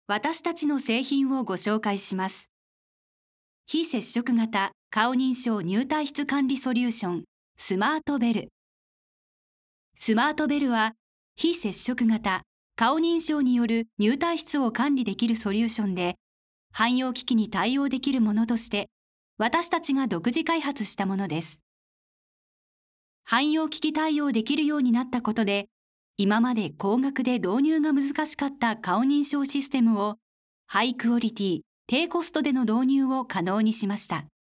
私たちの製品をご紹介します。非接触型顔認証入退出管理ソリューションスマートベル。スマートベルは非接触型顔認証による入退出を管理できるソリューションで、汎用機器に対応できるものとして私たちが独自開発したものです。汎用機器対応できるようになったことで、今まで高額で導入が難しかった顔認証システムをハイクオリティ、低コストでの導入を可能にしました。